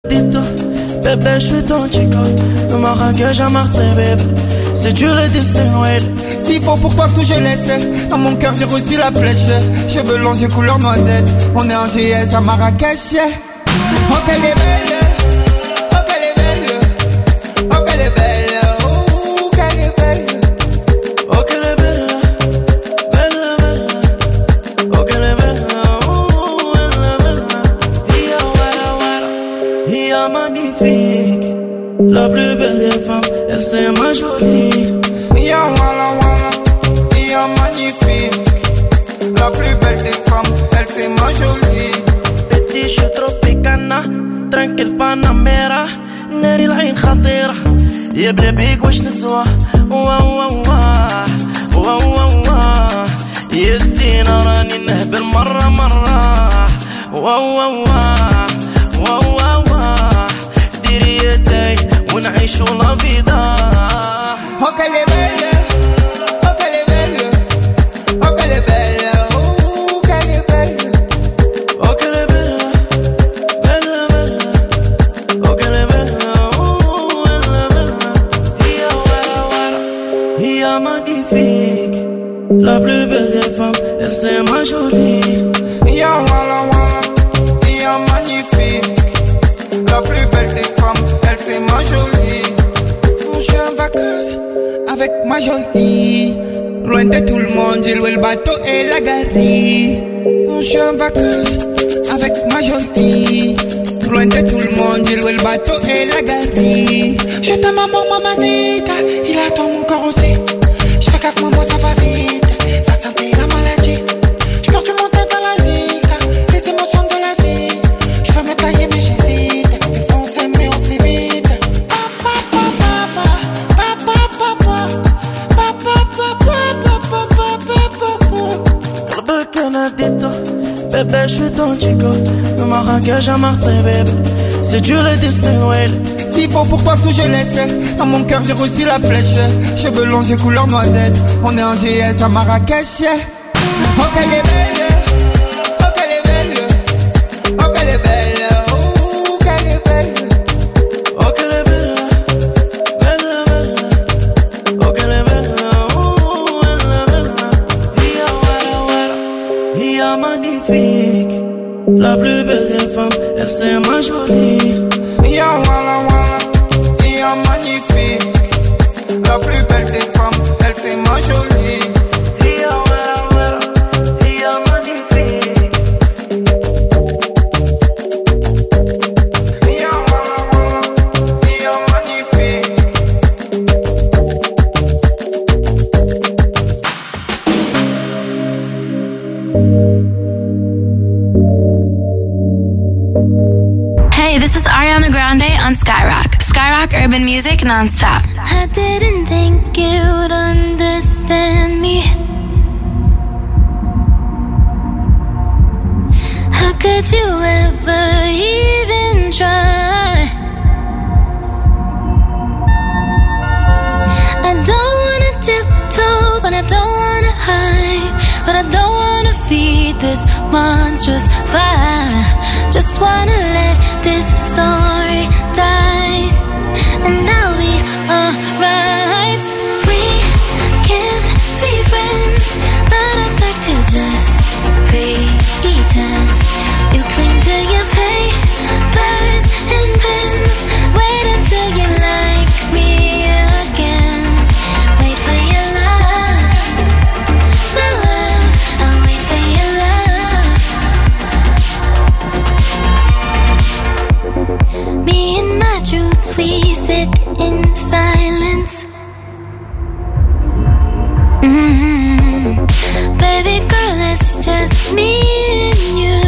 Tito, bébé, je suis ton chico. De Marrakech à Marseille, bébé. C'est dur le destin, ouais. S'il faut pour toi tout je laisse. Dans mon cœur j'ai reçu la flèche. Cheveux longs, yeux couleur noisette. On est en GS à Marrakech. Oh qu'elle est belle. Oh qu'elle est belle. Oh qu'elle est belle. Oh qu'elle est belle. Oh qu'elle est belle. Belle, belle. Oh qu'elle est belle. Oh elle est belle. Ia wara wara. Ia magnifique. La plus belle des femmes, elle c'est ma jolie. Ya wala wala, ya magnifique. La plus belle des femmes, elle c'est ma jolie. Petit je suis tropicana, tranquille Panamera. ناري العين خطيرة يا بلابيك واش نسوى. واه واه واه واه واه يا زينة راني نهبل مرة مرة. واه واه واه واه ديري يدي ونعيشو لا فيدا. Oh qu'elle est belle, oh qu'elle est belle, oh qu'elle est belle, oh qu'elle est belle. Oh qu'elle est belle, belle, belle. Oh qu'elle est belle, oh elle est belle. Ia wara wara, ia magnifique. La plus belle des femmes, elle c'est ma jolie. Ya wala wala, ya magnifique. La plus belle des femmes, elle c'est ma jolie. Je suis en vacances avec ma jolie. Loin de tout le monde, j'ai loué le bateau et la galerie. Je suis en vacances avec ma jolie. Loin de tout le monde, j'ai loué le bateau et la galerie. Je t'aime maman, mamacita. Il attend mon corps aussi. Je fais gaffe, maman, ça va vite. La santé et la maladie. Je perds du mon tête dans la zika. Les émotions de la vie. Je veux me tailler, mais j'hésite. Il faut s'aimer aussi vite. قلبك انا ديتو بébé je suis ton chico. De Marrakech à Marseille, bébé. C'est dur le destin, ouais. S'il faut pour toi tout je laisse. Dans mon cœur j'ai reçu la flèche. Cheveux longs, yeux couleur noisette. On est en GS à Marrakech. Oh qu'elle est belle. Oh qu'elle est belle. Oh qu'elle est belle. Oh qu'elle est belle. Oh qu'elle est belle, belle, belle. Oh qu'elle est belle, oh elle est belle. Ia wara wara, ia magnifique. La plus belle des femmes, elle c'est ma jolie. Ya wala wala, ya magnifique. La plus belle des femmes, elle c'est ma jolie. Ia wara wara, ia magnifique. Ya wala wala, ya magnifique. Hey, this is Ariana Grande on Skyrock. Skyrock Urban Music nonstop. I didn't think you'd understand me. How could you ever even try? I don't wanna tiptoe, but I don't wanna hide. But I don't wanna feed this monstrous fire. Just wanna let this story die, and I'll be alright. We can't be friends, but I'd like to just pretend. You cling to your papers and pens. Wait until you like me again. Wait for your love, my love. I'll wait for your love. Me and my truth, we sit in silence. Baby girl, it's just me and you.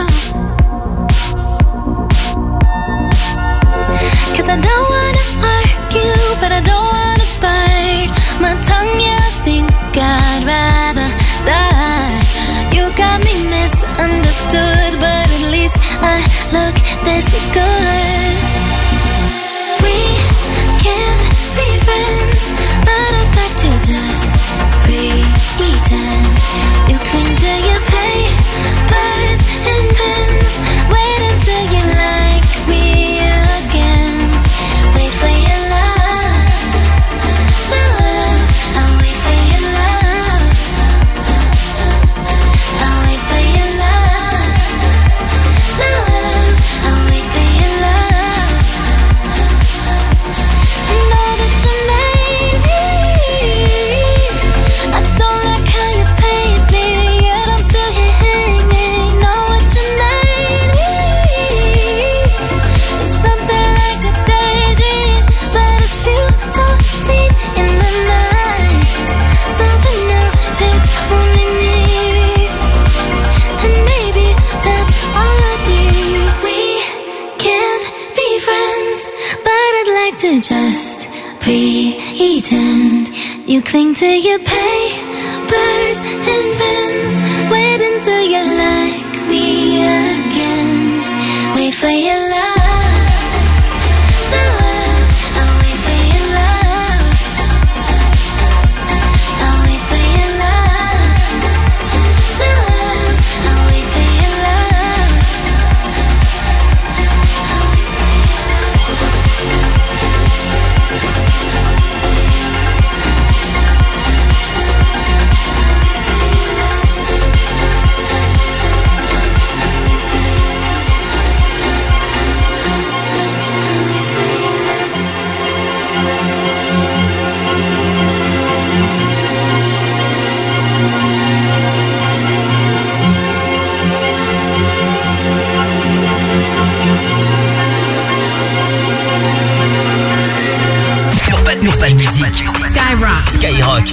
'Cause I don't wanna argue, but I don't wanna bite my tongue, yeah, I think I'd rather die. You got me misunderstood, but at least I look this good. We can't be friends, but I'd like to just pretend. You cling to your pain. like to just pretend. You cling to your papers and pens. Wait until you like me again. Wait for your love. Urban Music. Skyrock.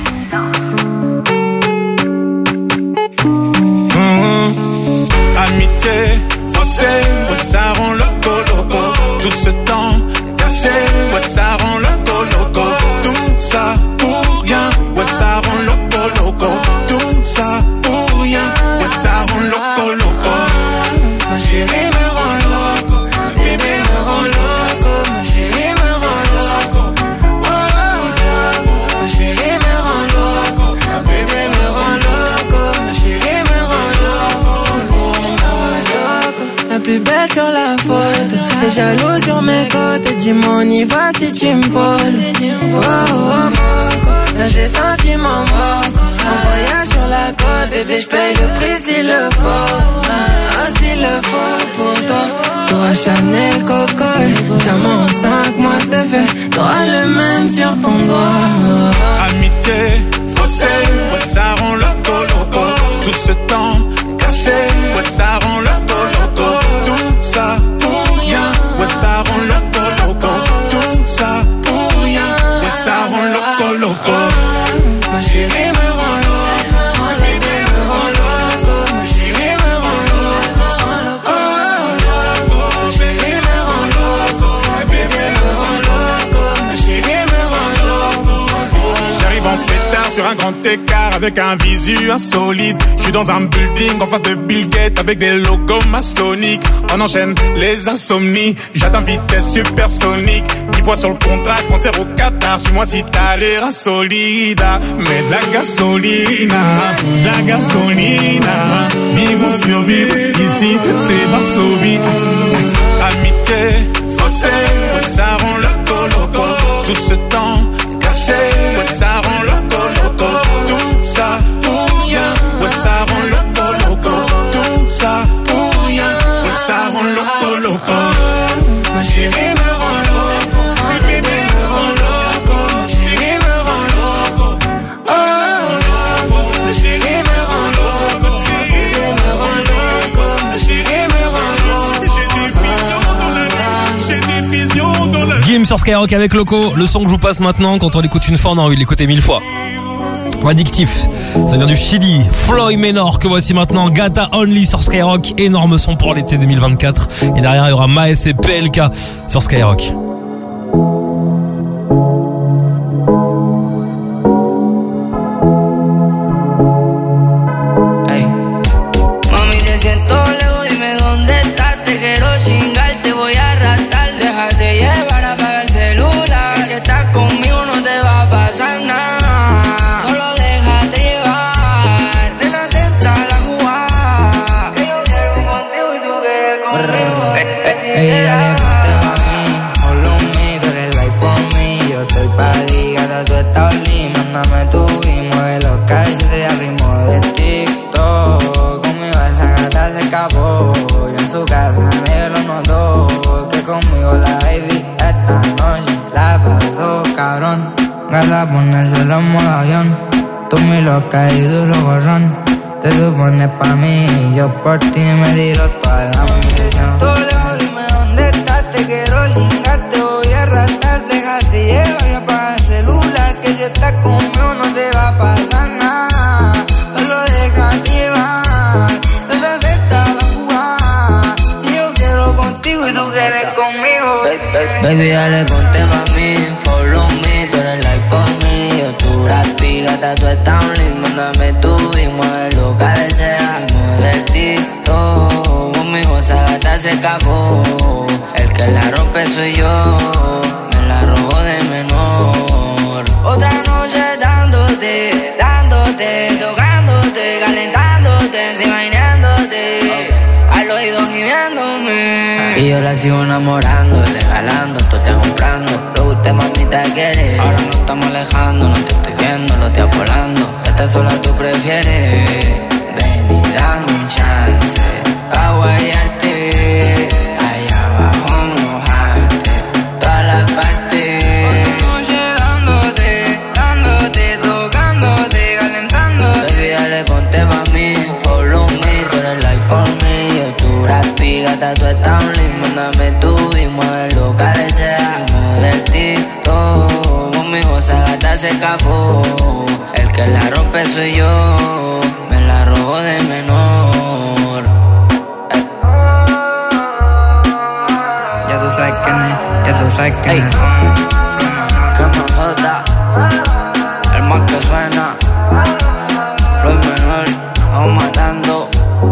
Amitié, faussée, ouais ça rend loco. Tout ce temps caché, ouais ça rend loco. Tout ça pour rien, ouais ça rend loco. Tout ça pour rien, ouais ça rend loco. Ma chérie me rend loco, bébé me rend loco. Ma chérie me rend loco, ma chérie me rend loco, bébé me rend loco. Ma chérie me rend loco. La plus belle sur la photo, t'es jaloux sur mes côtes. Dis-moi on y va si tu me voles. Là j'ai senti mon moco. En voyage sur la côte, bébé j'paye le prix s'il le faut. S'il le faut pour toi. T'auras Chanel, Coco, diamant en 5 mois c'est fait. T'auras le même sur ton doigt. Amitié, faussée, ouais ça rend loco. Tout ce temps caché, ouais ça rend loco. Tout ça pour rien, ouais ça rend loco. Tout ça pour rien, ouais ça rend loco. Ma chérie me rend loco, bébé me rend loco. Ma chérie me rend loco, ma chérie me rend loco. Bébé me rend loco, ma chérie me rend loco. J'arrive en pétard sur un grand écart avec un visu insolite. Je suis dans un building en face de Bill Gates avec des logos maçonniques. On enchaîne les insomnies, j'atteins vitesse supersonique. 10 points sur le contrat, concert au Qatar. Suis-moi si t'as l'air insolide. Mais de la gasolina, vivons survivre, ici c'est Varsovie. Amitié, faussée, ouais ça rend loco. Tout ce temps caché, ouais ça rend loco. Tout ça pour rien, ouais ça rend loco. Tout ça pour rien, ouais ça rend loco. Ma chérie me rend loco, bébé me rend loco. Ma chérie me rend loco, ma chérie me rend loco. Bébé me rend loco, ma chérie me rend loco. J'ai des visions dans la Game sur Skyrock avec Loco. Le son que je vous passe maintenant, quand on l'écoute une fois, on a envie de l'écouter 1000 fois. Addictif, ça vient du Chili. Floyd Menor que voici maintenant. Gata Only sur Skyrock. Énorme son pour l'été 2024. Et derrière il y aura Maes et PLK sur Skyrock. Hey. Mami, te siento lejos, dime dónde estás. Te quiero chingar, te voy a arrastrar. Déjate llevar, apaga el celular. Si estás conmigo no te va a pasar nada. Ey, dale, ponte pa' mí, follow me, tú eres life for me. Yo estoy pa' ligada, tú estás only. Mándame tu y mueve los calles de al ritmo de TikTok. Conmigo esa gata se escapó, y en su casa nadie lo notó. Que conmigo la baby esta noche la pasó cabrón. Gata, ponérselo en modo avión. Tú muy loca y duro borrón. Te supones pa' mí, yo por ti me tiro toda la munición. Tú lejos, dime dónde estás, te quiero chingar, te voy a arrastrar. Déjate llevar y apaga el celular, que si estás conmigo no te va a pasar nada. Solo déjate llevar, desde esta la jugada. Y yo quiero contigo y tú quieres conmigo. Baby, dale, ponte mami, follow me, tú eres like for me. Yo tu gratis, gata, tú estás un lindo. Mándame tu y muévelo, cabecea y mueve el tito. Conmigo esa gata se escapó. El que la rompe soy yo, me la robo de menor. Otra noche dándote, tocándote, calentándote, encima imaginándote, al oído gimiéndome. Y yo la sigo enamorando, regalando, tú te comprando. Lo que usted mamita quiere. Ahora nos estamos alejando, no te estoy viendo, lo estoy volando. Esta sola tú prefieres. Ven y dame un chance pa' guayarte, allá abajo mojarte, todas las partes. Otra noche dándote, tocándote, calentándote. Baby, dale, ponte pa' mí, follow me, tú eres like for me. Yo tu gratis, gata, tú estás un lindo. Mándame tú y muévelo, cabecea, mueve el tito. Conmigo esa gata se escapó. El que la rompe soy yo, me la robo de menor. Ya tú sabes quién es, ya tú sabes quién es. Crema J, el más que suena. Floyd menor, vamos matando.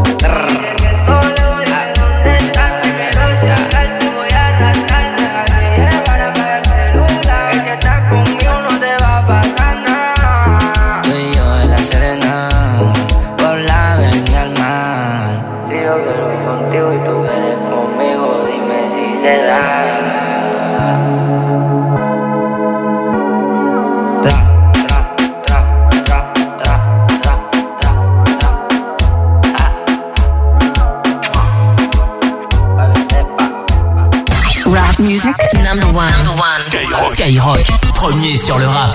Rap music number one. Skyrock, premier sur le rap.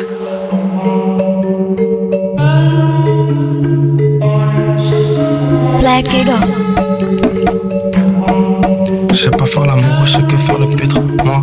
Black Giggle. Je sais pas faire l'amour, je sais que faire le pitre, moi.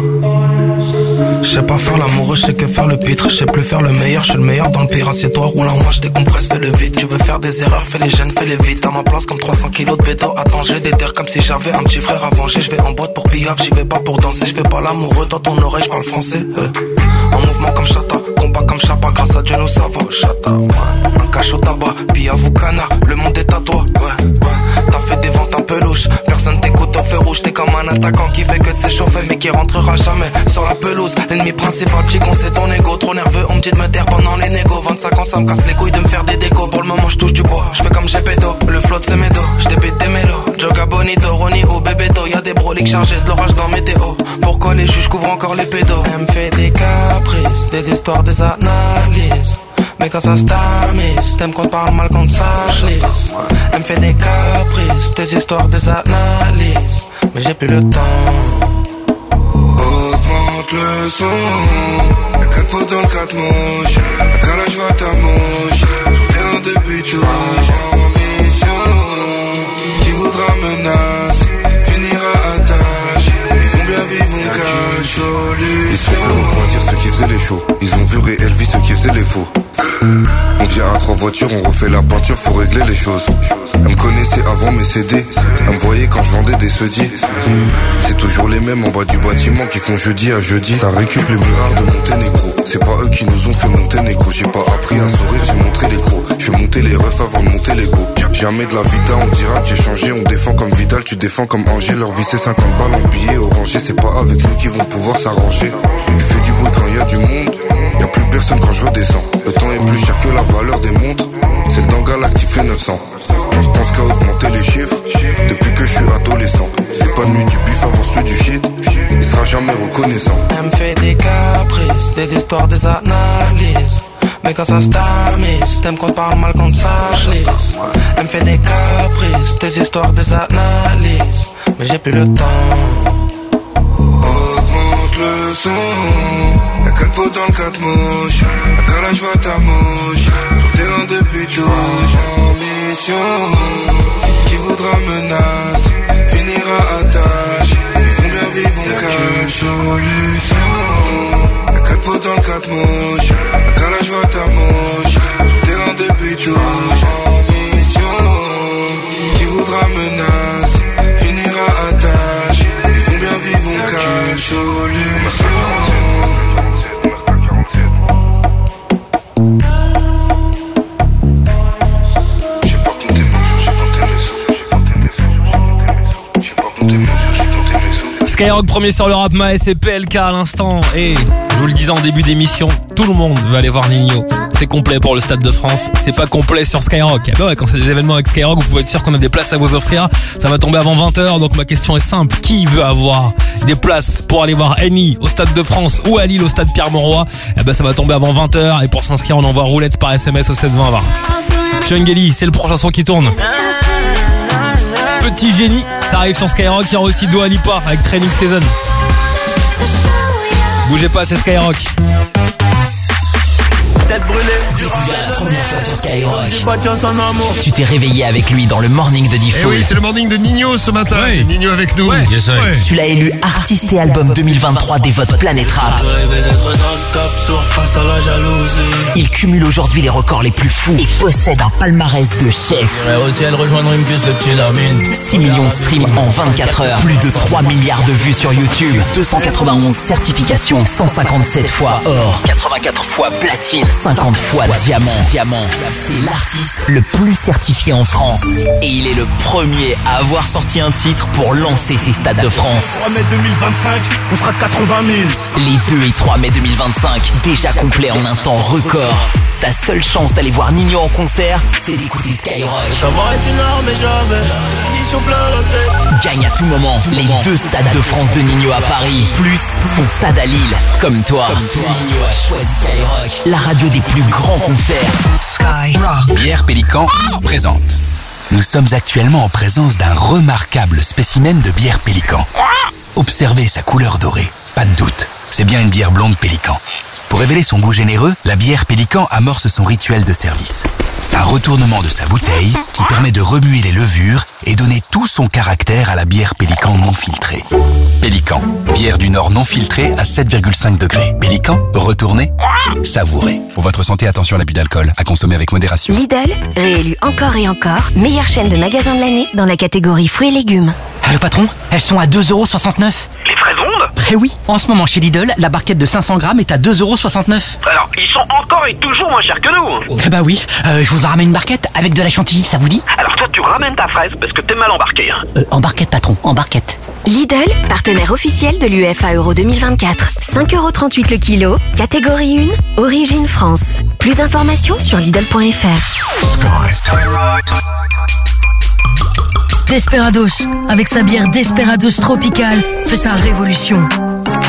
Je sais pas faire l'amour, je sais que faire le pitre. Je sais plus faire le meilleur, je suis le meilleur dans le pire. Assieds-toi, roule en moi, je décompresse, fais le vide. Tu veux faire des erreurs, fais les gènes, fais les vite. À ma place comme 300 kilos de bédo. Attends, j'ai des terres comme si j'avais un petit frère à venger. Je vais en boîte pour piaf, j'y vais pas pour danser. Je fais pas l'amoureux, dans ton oreille, je parle français. En mouvement comme Chata, combat comme Chapa. Grâce à Dieu nous ça va, Chata, ouais. Un cache au tabac, Piavoukana, le monde est à toi, ouais, ouais. T'as fait des ventes un peu louches, personne t'écoute au feu rouge. T'es comme un attaquant qui fait que de s'échauffer mais qui rentrera jamais sur la pelouse. L'ennemi principal, chico, c'est ton ego. Trop nerveux, on me dit de me taire pendant les négos. 25 ans, ça me casse les couilles de me faire des décos. Pour le moment, je touche du bois, je fais comme Gepetto. Le flotte c'est mes dos, je débite des mélos. Joga Bonito, Ronnie au Bebeto. Y'a des broliques chargés de l'orage dans météo. Pourquoi les juges couvrent encore les pédos? Elle me fait des caprices, des histoires, des analyses. Mais quand ça se tamise, t'aimes qu'on te parle mal, qu'on te sache lisse. Elle me fait des caprices, des histoires, des analyses. Mais j'ai plus le temps. Augmente le son. Y'a 4 potes dans le 4 mouches. À calage va ta mouche. Sur terrain de but rouge. En mission. Qui voudra menacer finira à tâche. Ils vont bien vivre, on cache. Ils sont venus refroidir ceux qui faisaient les shows. Ils ont vu réel vie ceux qui faisaient les faux. On vient à 3 voitures, on refait la peinture, faut régler les choses. Elle me connaissait avant mes CD. Elle me voyait quand je vendais des sedis. C'est toujours les mêmes en bas du bâtiment qui font jeudi à jeudi. Ça récup les murards de Monténégro. C'est pas eux qui nous ont fait monter négro. J'ai pas appris à sourire, j'ai montré les gros. Je fais monter les refs avant de monter l'ego. Jamais de la vita, on dira que j'ai changé. On défend comme Vidal, tu défends comme Angers. Leur vie c'est 50 balles en billets orangés. C'est pas avec nous qu'ils vont pouvoir s'arranger. Je fais du bruit quand y a du monde. Y'a plus personne quand je redescends. Le temps est plus cher que la valeur des montres. C'est le temps galactique fait 900. Je pense qu'à augmenter les chiffres. Depuis que je suis adolescent. Épanoui du bif, avance plus du shit. Il sera jamais reconnaissant. Elle me fait des caprices, des histoires, des analyses. Mais quand ça se tamise, t'aimes qu'on te parle mal, qu'on te sache lisse. Elle me fait des caprices, des histoires, des analyses. Mais j'ai plus le temps. Augmente le son. Y'a 4 potes dans le 4 mouches. À calage va ta mouche. Sur terrain de but rouge. En mission. Qui voudra menacer finira à tâche. Ils vont bien vivre, on cache. Solution. Y'a 4 potes dans le 4 mouches. À calage va ta mouche. Sur terrain de but rouge. En mission. Qui voudra menacer finira à tâche. Ils vont bien vivre, on cache. solution. Skyrock premier sur le rap, Maes et PLK à l'instant. Et je vous le disais en début d'émission, tout le monde veut aller voir Nino. C'est complet pour le Stade de France, c'est pas complet sur Skyrock. Ah bah ouais, quand c'est des événements avec Skyrock, vous pouvez être sûr qu'on a des places à vous offrir. Ça va tomber avant 20h, donc ma question est simple. Qui veut avoir des places pour aller voir Annie au Stade de France ou à Lille au Stade Pierre-Mauroy? Eh ben ça va tomber avant 20h, et pour s'inscrire on envoie roulette par SMS au 72020. Jungeli, c'est le prochain son qui tourne. Petit génie, ça arrive sur Skyrock. Il y aura aussi Dua Lipa avec Training Season. Bougez pas, c'est Skyrock. Tête brûlée. Découvert la première fois sur Skyrock. Tu t'es réveillé avec lui dans le morning de Diffoul. Eh oui, c'est le morning de Nino ce matin. Ouais. Nino avec nous. Ouais. Yes, ouais. Tu l'as élu artiste et album 2023 des votes Planète Rap. Il cumule aujourd'hui les records les plus fous et possède un palmarès de chef. Aussi elle rejoindre une puce, le petit Lamine. 6 millions de streams en 24 heures. Plus de 3 milliards de vues sur YouTube. 291 certifications. 157 fois or. 84 fois platine. 50 fois diamant. C'est l'artiste le plus certifié en France. Et il est le premier à avoir sorti un titre pour lancer ses Stades de France. 3 mai 2025, on sera 80 000. Les 2 et 3 mai 2025, déjà complet en un temps record. Ta seule chance d'aller voir Nino en concert, c'est d'écouter Skyrock. Savoir est une arme et j'avais mission plein la tête. Gagne à tout moment les 2 Stades de France de Nino à Paris, plus son stade à Lille. Comme toi. Nino a choisi Skyrock, la radio des plus grands concerts. Skyrock. Bière Pélican présente. Nous sommes actuellement en présence d'un remarquable spécimen de bière Pélican. Observez sa couleur dorée, pas de doute, c'est bien une bière blonde Pélican. Pour révéler son goût généreux, la bière Pélican amorce son rituel de service. Un retournement de sa bouteille qui permet de remuer les levures et donner tout son caractère à la bière Pélican non filtrée. Pélican, bière du Nord non filtrée à 7,5 degrés. Pélican, retournez, savourez. Pour votre santé, attention à l'abus d'alcool, à consommer avec modération. Lidl, réélu encore et encore, meilleure chaîne de magasins de l'année dans la catégorie fruits et légumes. Allô patron, elles sont à 2,69€. Les fraises rondes ? Eh oui, en ce moment chez Lidl, la barquette de 500 grammes est à 2,69€. Alors, ils sont encore et toujours moins chers que nous. Eh bah oui, je vous en ramène une barquette avec de la chantilly, ça vous dit ? Alors toi, tu ramènes ta fraise parce que t'es mal embarqué. En barquette patron, en barquette. Lidl, partenaire officiel de l'UEFA Euro 2024. 5,38€ le kilo, catégorie 1, origine France. Plus d'informations sur Lidl.fr. Desperados, avec sa bière Desperados Tropical, fait sa révolution. Pourquoi ?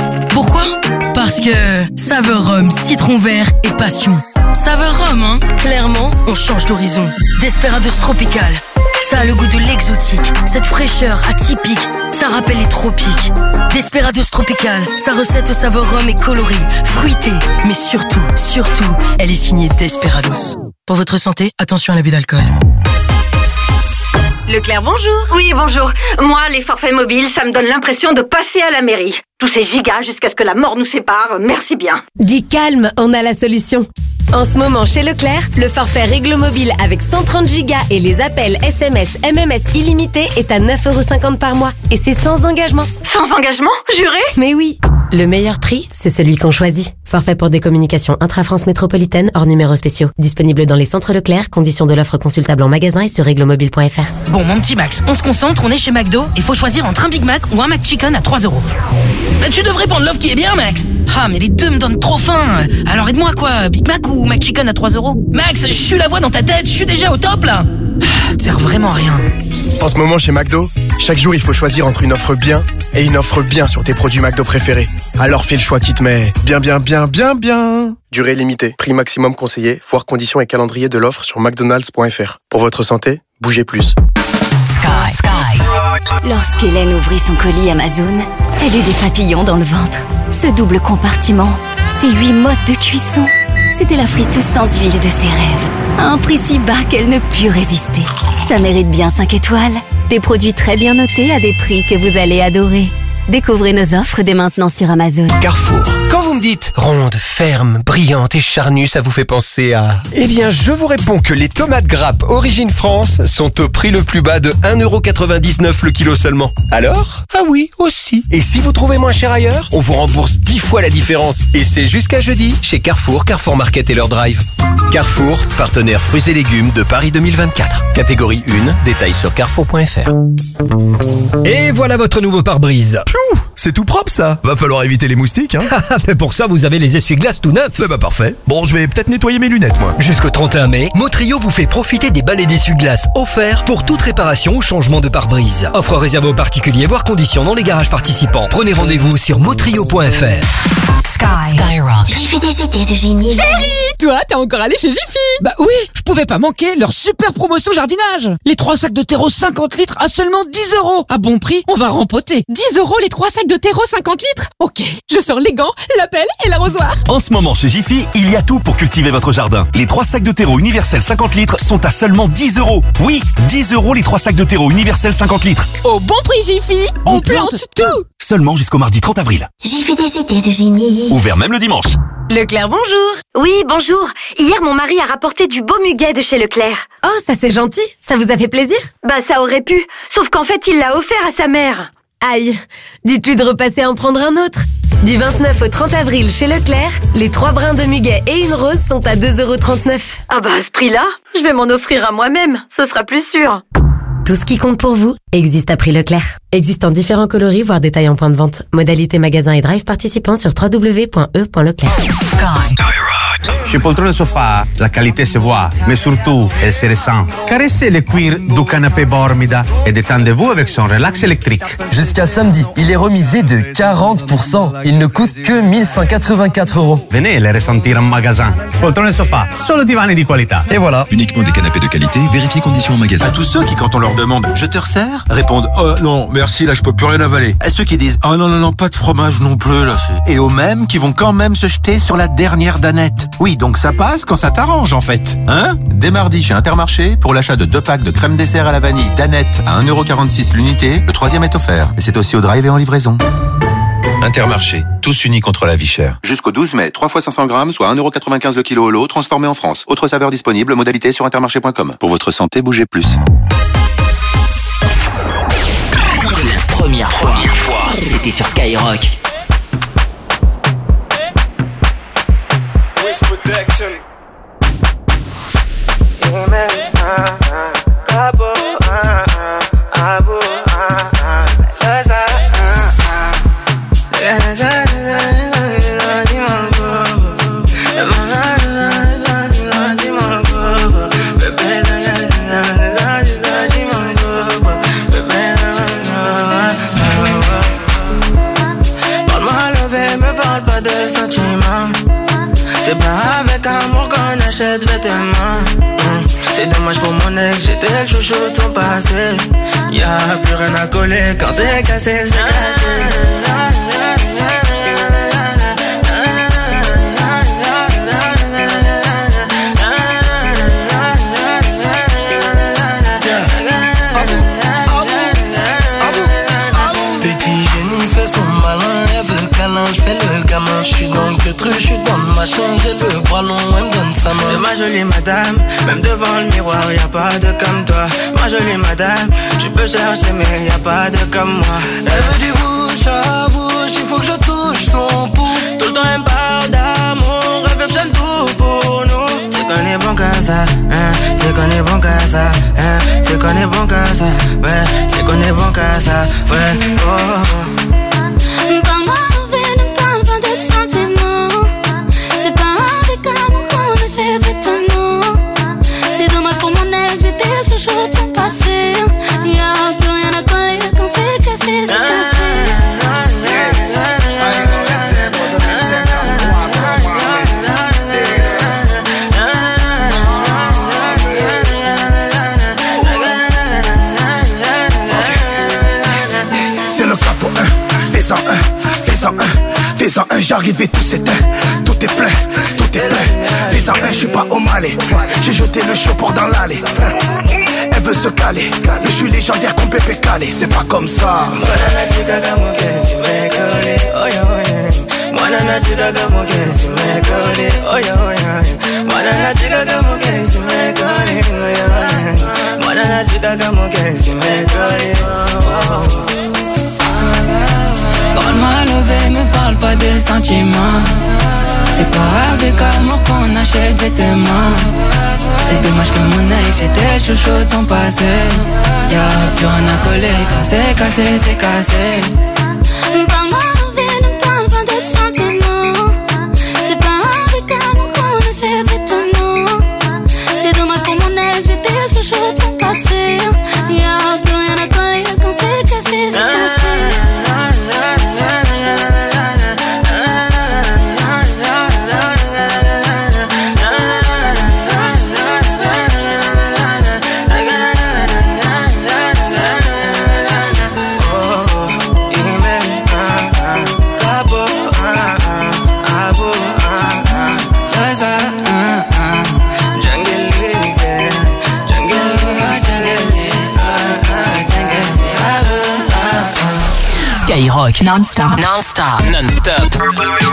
Parce que saveur rhum, citron vert et passion. Saveur rhum, hein ? Clairement, on change d'horizon. Desperados Tropical, ça a le goût de l'exotique, cette fraîcheur atypique, ça rappelle les tropiques. Desperados Tropical, sa recette saveur rhum est colorée, fruitée, mais surtout, elle est signée Desperados. Pour votre santé, attention à l'abus d'alcool. Leclerc, bonjour. Oui, bonjour. Moi, les forfaits mobiles, ça me donne l'impression de passer à la mairie. Tous ces gigas jusqu'à ce que la mort nous sépare, merci bien. Dis calme, on a la solution. En ce moment, chez Leclerc, le forfait Réglo Mobile avec 130 gigas et les appels SMS, MMS illimités est à 9,50€ par mois. Et c'est sans engagement. Sans engagement ? Juré ? Mais oui. Le meilleur prix, c'est celui qu'on choisit. Forfait pour des communications intra-France métropolitaine hors numéros spéciaux. Disponible dans les centres Leclerc. Conditions de l'offre consultable en magasin et sur reglomobile.fr. Bon, mon petit Max, on se concentre, on est chez McDo. Il faut choisir entre un Big Mac ou un McChicken à 3€. Mais tu devrais prendre l'offre qui est bien, Max. Ah, mais les deux me donnent trop faim. Alors aide-moi quoi, Big Mac ou McChicken à 3€? Max, je suis la voix dans ta tête, je suis déjà au top là. Tu sers vraiment à rien. En ce moment chez McDo, chaque jour il faut choisir entre une offre bien et une offre bien sur tes produits McDo préférés. Alors fais le choix qui te met bien. Durée limitée, prix maximum conseillé, voir conditions et calendrier de l'offre sur mcdonalds.fr. Pour votre santé, bougez plus. Sky. Lorsqu'Hélène ouvrit son colis Amazon, elle eut des papillons dans le ventre. Ce double compartiment, ces 8 modes de cuisson, c'était la friteuse sans huile de ses rêves. À un prix si bas qu'elle ne put résister. Ça mérite bien 5 étoiles. Des produits très bien notés à des prix que vous allez adorer. Découvrez nos offres dès maintenant sur Amazon. Carrefour. Quand vous me me dites, ronde, ferme, brillante et charnue, ça vous fait penser à... Eh bien, je vous réponds que les tomates grappes Origine France sont au prix le plus bas de 1,99€ le kilo seulement. Alors? Ah oui, aussi. Et si vous trouvez moins cher ailleurs, on vous rembourse 10 fois la différence. Et c'est jusqu'à jeudi chez Carrefour, Carrefour Market et leur drive. Carrefour, partenaire fruits et légumes de Paris 2024. Catégorie 1, détails sur carrefour.fr. Et voilà votre nouveau pare-brise. Pfiou, c'est tout propre ça. Va falloir éviter les moustiques, hein. Mais pour ça, vous avez les essuie-glaces tout neufs. Bah parfait. Bon, je vais peut-être nettoyer mes lunettes, moi. Jusqu'au 31 mai, Motrio vous fait profiter des balais d'essuie-glaces offerts pour toute réparation ou changement de pare-brise. Offre réservée aux particuliers, voire conditions dans les garages participants. Prenez rendez-vous sur motrio.fr. Skyrock. J'ai fait des idées de génie. Chérie, toi, t'es encore allé chez Jiffy? Bah oui, je pouvais pas manquer leur super promotion jardinage. Les 3 sacs de terreau 50 litres à seulement 10€. À bon prix, on va rempoter. 10€ les 3 sacs de terreau 50 litres? Ok, je sors les gants, la pelle et l'arrosoir. En ce moment chez Jiffy, il y a tout pour cultiver votre jardin. Les 3 sacs de terreau universel 50 litres sont à seulement 10€. Oui, 10€ les 3 sacs de terreau universel 50 litres. Au bon prix Jiffy, on plante tout. Seulement jusqu'au mardi 30 avril. J'ai fait des idées de génie. Ouvert même le dimanche. Leclerc, bonjour. Oui, bonjour. Hier, mon mari a rapporté du beau muguet de chez Leclerc. Oh, ça c'est gentil. Ça vous a fait plaisir? Bah, ça aurait pu. Sauf qu'en fait, il l'a offert à sa mère. Aïe, dites-lui de repasser en prendre un autre. Du 29 au 30 avril chez Leclerc, les 3 brins de muguet et une rose sont à 2,39€. Ah bah, à ce prix-là, je vais m'en offrir à moi-même. Ce sera plus sûr. Tout ce qui compte pour vous existe à prix Leclerc. Existe en différents coloris, voire détails en point de vente. Modalité magasin et drive participants sur www.e.leclerc. Chez Poltrone Sofa, la qualité se voit, mais surtout, elle se ressent. Caressez le cuir du canapé Bormida et détendez-vous avec son relax électrique. Jusqu'à samedi, il est remisé de 40%. Il ne coûte que 1184€. Venez le ressentir en magasin. Poltrone Sofa, solo divani di qualità. Et voilà. Uniquement des canapés de qualité, vérifiez conditions en magasin. À tous ceux qui, quand on leur demande « Je te resserre ?» répondent « Oh non, merci, là je peux plus rien avaler ». À ceux qui disent « Oh non, pas de fromage non plus, là c'est... » Et aux mêmes qui vont quand même se jeter sur la dernière danette. Oui, donc ça passe quand ça t'arrange en fait. Hein? Dès mardi chez Intermarché, pour l'achat de 2 packs de crème dessert à la vanille danette à 1,46€ l'unité, le 3e est offert. Et c'est aussi au drive et en livraison. Intermarché, tous unis contre la vie chère. Jusqu'au 12 mai, 3 fois 500 grammes, soit 1,95€ le kilo au lot, transformé en France. Autre saveur disponible, modalité sur intermarché.com. Pour votre santé, bougez plus. La première fois, c'était sur Skyrock. Protection. C'est pas avec amour qu'on achète vêtements. C'est dommage pour mon ex, j'étais le chouchou de son passé. Y'a plus rien à coller quand c'est cassé, c'est cassé. Petit génie fait son malin, elle veut câlin, j'fais le gamin. J'suis dans le truc, j'suis dans le machin, j'ai le bras long, elle me donne sa main. C'est ma jolie madame, même devant le miroir, y'a pas de comme toi. Ma jolie madame, tu peux chercher mais y'a pas de comme moi. Elle veut du bouche à bouche, il faut que je touche son pouls. Tout le temps elle me parle d'amour, elle veut faire tout pour nous. C'est qu'on est bon qu'à ça, hein, c'est qu'on est bon qu'à ça, hein, c'est qu'on est bon qu'à ça, ouais, c'est qu'on est bon qu'à ça, ouais, oh. Parle-moi envers, ne parle pas de sentiments. C'est pas avec amour qu'on achète vêtements. C'est dommage pour mon ex, j'étais le chouchou de son passé. Y'a plus rien à coller quand c'est cassé, c'est cassé. C'est le capot 1, fais-en un, fais-en un, fais-en un, j'arrive et tout s'éteint. Tout est plein, fais-en un, j'suis pas au Malais. J'ai jeté le chapeau dans l'allée. Elle veut se caler, mais je suis légendaire comme Pépé Calé. C'est pas comme ça. Voilà la chica como que si me colé. Oye, oye. Moi, Banana chica como que si me cole, oye, oye. Banana chica como que si me cole, oye, oye. Banana chica como que si me cole, Quand elle m'a levé, me parle pas des sentiments. C'est pas avec amour qu'on achète des vêtements. C'est dommage que mon ex, j'étais chouchou de son passé. Y'a plus rien à coller, quand c'est cassé, c'est cassé. Parle-moi envie, ne parle pas de sentiments. C'est pas avec amour qu'on achète des vêtements. C'est dommage pour mon ex, j'étais chouchou de son passé. Y'a plus rien à coller, quand c'est cassé, c'est cassé. Skyrock non-stop. Non-stop. Non-stop.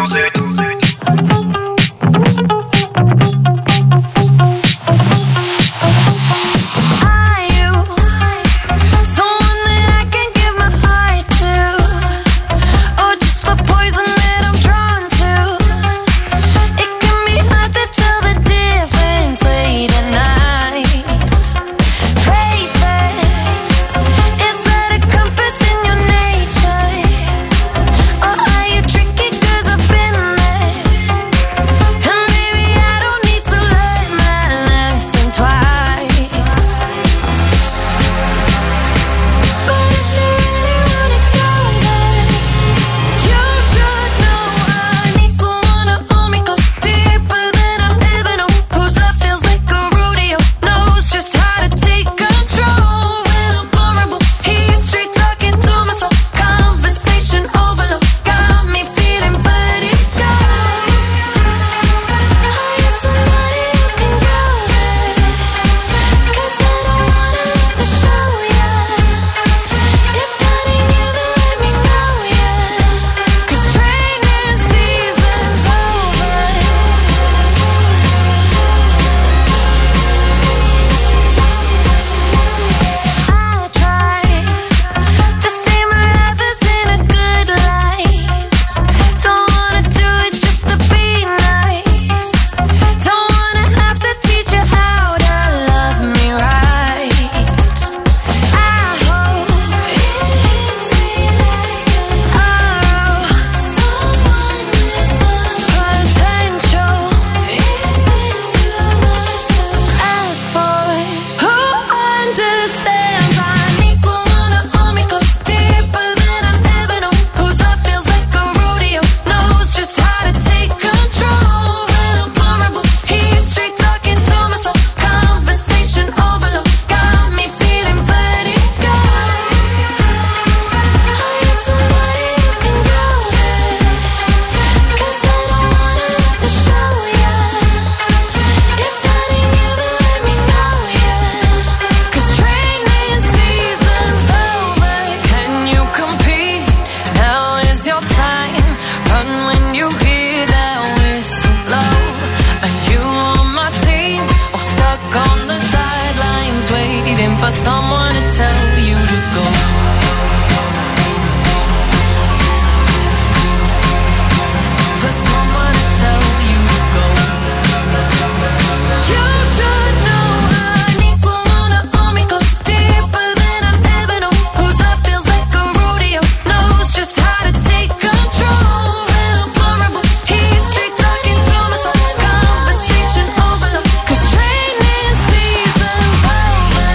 For someone to tell you to go. For someone to tell you to go. You should know I need someone to hold me close, deeper than I've ever known. Whose love feels like a rodeo, knows just how to take control. When I'm vulnerable, he's straight talking to my soul. Conversation overload, 'cause training season's over.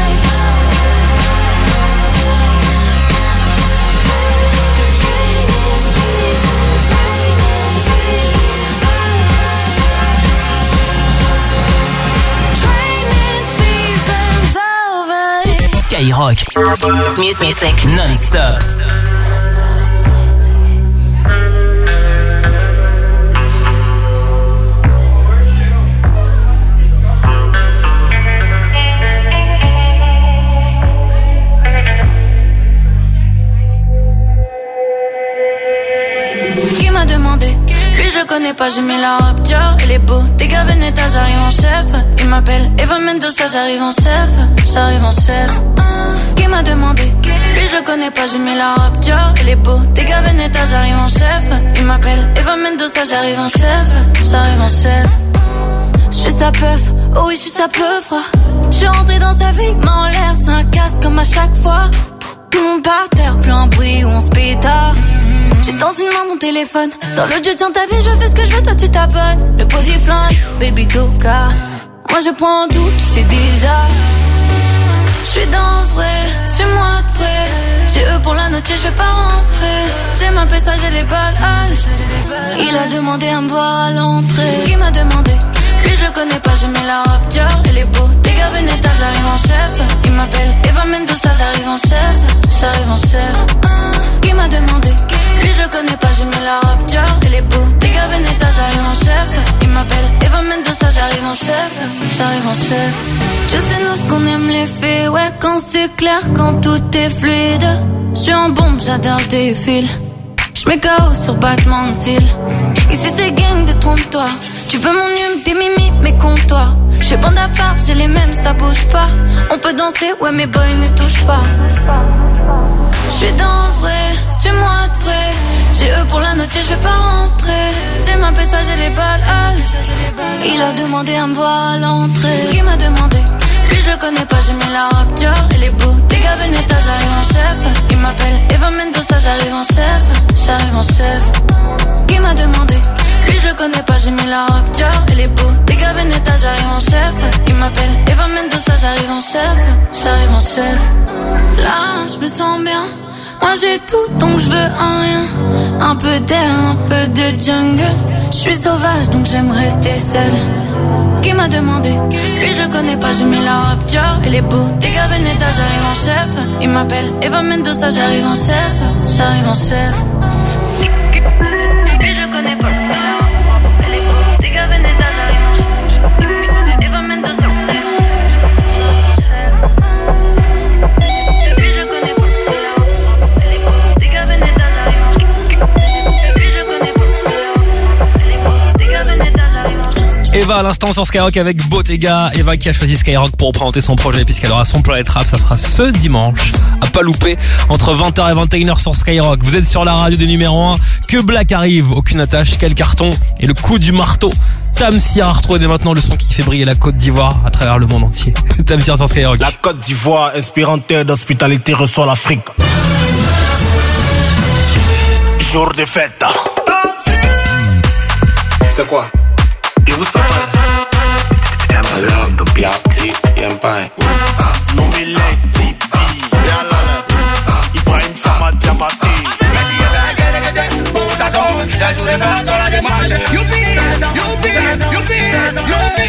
Skyrock. Music non-stop. Qui m'a demandé, lui je connais pas, j'ai mis la robe Dior. Elle est beau, t'es gars Veneta, j'arrive en chef. Il m'appelle Eva Mendoza, j'arrive en chef. J'arrive en chef. Qui m'a demandé? Lui je connais pas, j'ai mis la robe Dior. Elle est beau, t'es gars Veneta, j'arrive en chef. Il m'appelle Eva Mendoza, j'arrive en chef. J'arrive en chef. Je suis sa peuf, oh oui je suis sa peuf. Je suis rentrée dans sa vie, main en l'air, c'est un casse comme à chaque fois. Tout le monde par terre, plus un bruit où on se pétard. J'ai dans une main mon téléphone, dans l'autre je tiens ta vie, je fais ce que je veux, toi tu t'abonnes. Le body flingue, baby toka. Moi je prends tout, tu sais déjà. Je suis dans le vrai, suis-moi de près. J'ai eux pour la note, je vais pas rentrer. J'ai ma PSA, j'ai les balles. Il a demandé à me voir à l'entrée. Qui m'a demandé? Lui je connais pas, j'ai mis la robe Dior. Elle est beau, t'es gars Veneta, j'arrive en chef. Il m'appelle Eva Mendoza, j'arrive en chef. J'arrive en chef. Qui m'a demandé? Lui je connais pas, j'ai mis la robe Dior. Elle est beau, t'es gars Veneta, j'arrive en chef. Il m'appelle Eva Mendoza, j'arrive en chef. J'arrive en chef. Tu sais nous ce qu'on aime les filles. Ouais quand c'est clair, quand tout est fluide. Je suis en bombe, j'adore tes fils. J'mets KO sur battement de cils. Ici c'est gang de trompe-toi. Tu veux mon hume, tes mimi, mais compte-toi. J'fais bande à part, j'ai les mêmes, ça bouge pas. On peut danser, ouais mes boys ne touchent pas. J'suis dans le vrai, suis-moi de près. J'ai eux pour la note, je vais pas rentrer. C'est ma PSA, j'ai les balles. Il a demandé à me voir à l'entrée. Qui m'a demandé? Lui je connais pas, j'ai mis la robe Dior. Elle est beau, t'es gars Veneta, j'arrive en chef. Il m'appelle Eva Mendoza, j'arrive en chef. J'arrive en chef. Qui m'a demandé? Lui je connais pas, j'ai mis la robe Dior. Elle est beau, t'es gars Veneta, j'arrive en chef. Il m'appelle Eva Mendoza, j'arrive en chef. J'arrive en chef. Là je me sens bien. Moi j'ai tout donc je veux un rien. Un peu d'air, un peu de jungle. Je suis sauvage donc j'aime rester seule. Qui m'a demandé? Lui je connais pas, j'ai mis la robe Dior. Elle est beau, t'es gars Veneta, j'arrive en chef. Il m'appelle Eva Mendoza, j'arrive en chef. J'arrive en chef. Lui je connais pas, elle est beau, t'es gars Veneta, j'arrive en chef. Eva Mendoza, j'arrive en chef. Lui je connais pas, elle est beau, t'es gars Veneta, j'arrive en chef. Lui je connais pas, elle est beau, t'es gars Veneta, j'arrive en chef. Eva à l'instant sur Skyrock avec Bottega. Eva qui a choisi Skyrock pour présenter son projet puisqu'elle aura son Planet Rap. Ça sera ce dimanche à pas louper entre 20h et 21h sur Skyrock. Vous êtes sur la radio des numéros 1. Que Black arrive, aucune attache, quel carton et le coup du marteau. Tamsir a retrouvé dès maintenant le son qui fait briller la Côte d'Ivoire à travers le monde entier. Tamsir sur Skyrock. La Côte d'Ivoire, inspirante d'hospitalité, reçoit l'Afrique. Jour de fête. C'est quoi? Et vous savez? Hablando piazzi y en pain. Non mais les Ibrahim Sama Diabaté. Ça joue les fêtes sur la démarche. Youpi, youpi, youpi, youpi.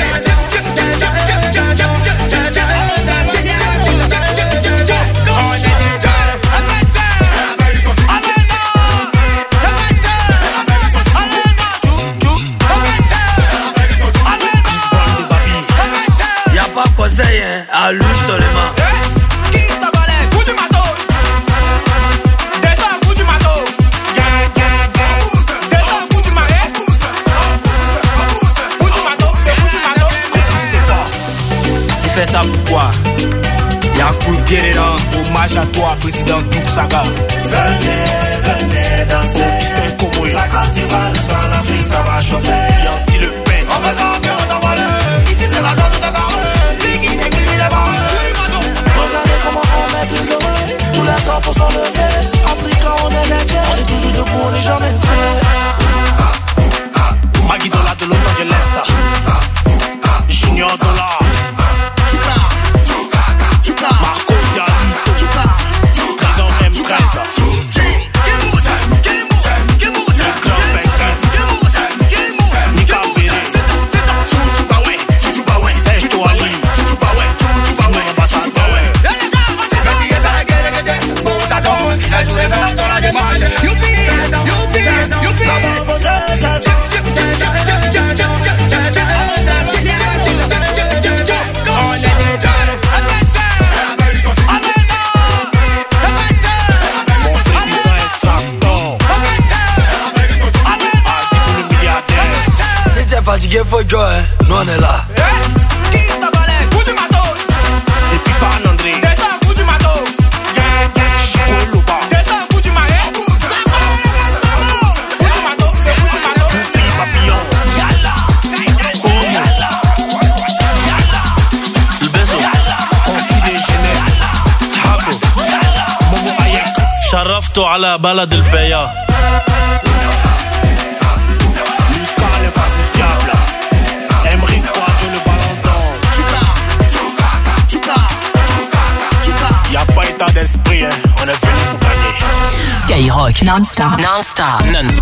Y'a pas conseil, hein, à lui seulement. Qui t'a balé? Fous du matos. Descends, fous du matos. Descends, fous du marais. Fous du matos, c'est fous du matos. Tu fais ça pourquoi? Y'a un coup de pied dedans. Hommage à toi, président Douk Saga. Venez, venez danser. C'était comme la Côte d'Ivoire, sur l'Afrique, ça va chauffer. Yancy Le Pen. On fait ça, bien, on t'envoie le. Ici, c'est la zone de Dakar. Lui qui néglige les barres. Regardez comment on maîtrise le vrai. Tous les temps pour s'enlever. Africain, on est les tiens. On est toujours debout, on n'est jamais fait. Maggie Dollar de Los Angeles. Junior Dollar. Marco Dialito. Prison M13. Le grand vainqueur. Nika Béré. DJ Fojoy, nous on est là. Qui t'a balé? Fou du matos. Et puis Fan André. Descends, fou du matos. Descends, fou du marais. Fou du matos, c'est fou du matos. Fou papillon. Yalla. Oh yalla. Yalla. Le beso. Consti de Genève. Habo. Momo Ayek. شرفتوا على بلد البيا. Y'a pas état d'esprit, hein. On est venu pour gagner. Skyrock non-stop. Non-stop.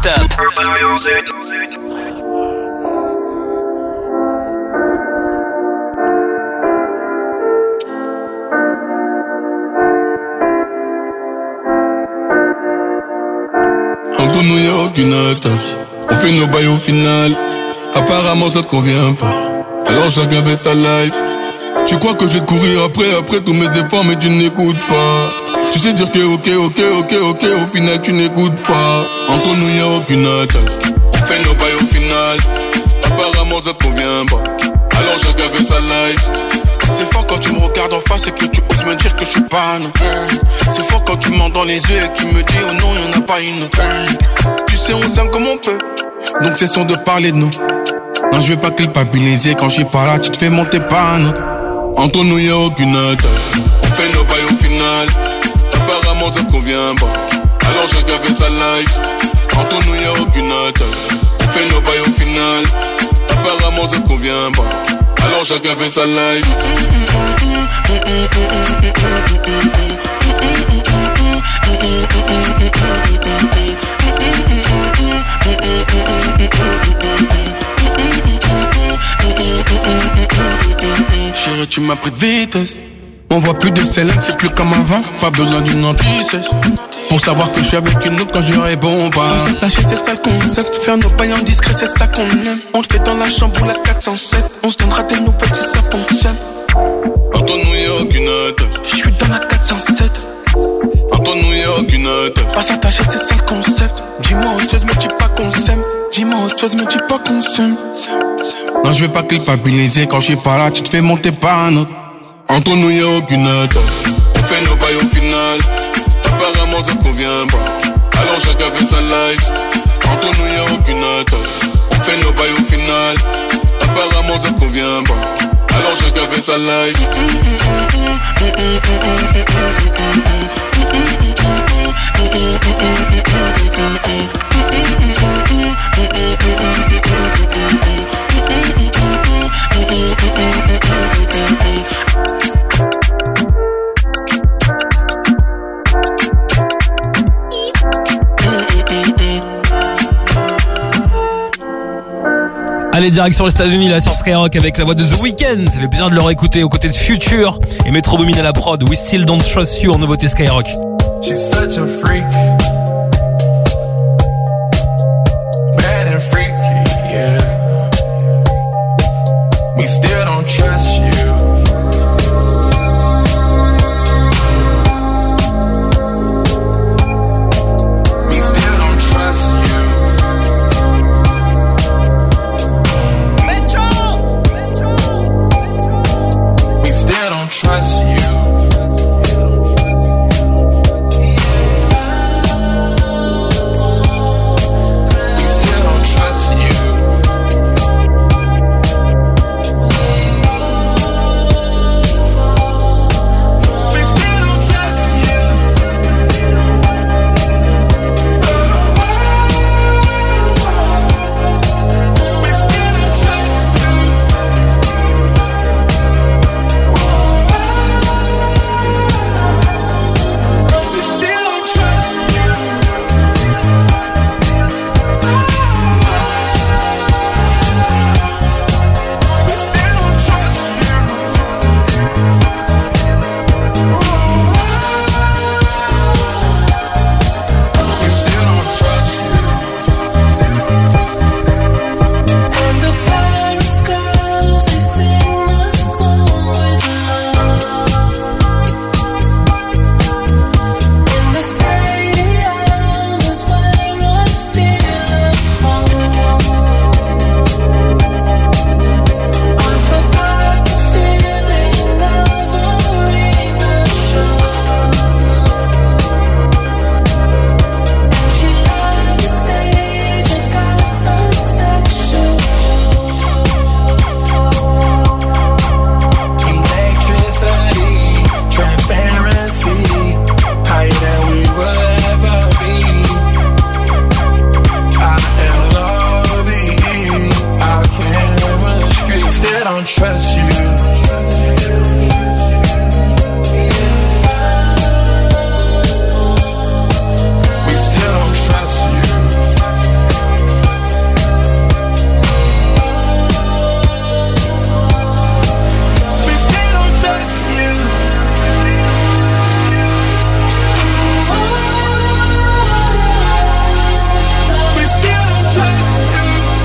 Entre nous y'a aucune attache. On fait nos bails au final. Apparemment ça te convient pas. Alors chacun fait sa life. Tu crois que je vais te courir après tous mes efforts, mais tu n'écoutes pas. Tu sais dire que ok, au final tu n'écoutes pas. Entre nous y'a aucune attache. On fait nos bails au final. Apparemment ça te convient pas. Alors chacun fait sa life. C'est fort quand tu me regardes en face et que tu oses me dire que je suis pas non. C'est fort quand tu mens dans les yeux et que tu me dis oh non y'en a pas une autre. Tu sais on s'aime comme on peut. Donc cessons de parler de nous. Non je vais pas culpabiliser quand je suis pas là. Tu te fais monter pas un autre. Entre nous y'a aucune attache. On fait nos bails au final. Apparemment ça te convient pas. Alors chacun fait sa life. Entre nous y'a aucune attache. On fait nos bails au final. Apparemment ça te convient pas. Alors chacun fait sa life. Chérie, tu m'as pris de vitesse. On voit plus de celle, c'est plus comme avant. Pas besoin d'une anti-sèche pour savoir que je suis avec une autre quand je réponds pas. S'attacher, c'est ça le concept. Faire nos bails en discret, c'est ça qu'on aime. On le fait dans la chambre ou la 407. On se donnera des nouvelles si ça fonctionne. Entre nous y'a aucune attache. Je suis dans la 407. Entre nous y'a aucune attache. Pas s'attacher, c'est ça le concept. Dis-moi autre chose, mais dis pas qu'on s'aime. Dis-moi autre chose, mais dis pas qu'on s'aime. Non, je vais pas culpabiliser quand je suis pas là. Tu te fais monter par un autre. Entre nous y'a aucune attache. On fait nos bails au final. Apparemment ça te convient pas. Alors chacun fait sa life. Entre nous y'a aucune attache. On fait nos bails au final. Apparemment ça te convient pas. Alors chacun fait sa life. Allez, direction les États-Unis là sur Skyrock avec la voix de The Weeknd. Ça fait plaisir de le réécouter aux côtés de Future et Metro Boomin à la prod. We Still Don't Trust You en nouveauté Skyrock. She's such a freak. Bad and freaky, yeah. We still don't trust you. We still don't trust you. Metro. We still don't trust you. trust you. We still don't trust you. We still don't trust you. We still don't trust you.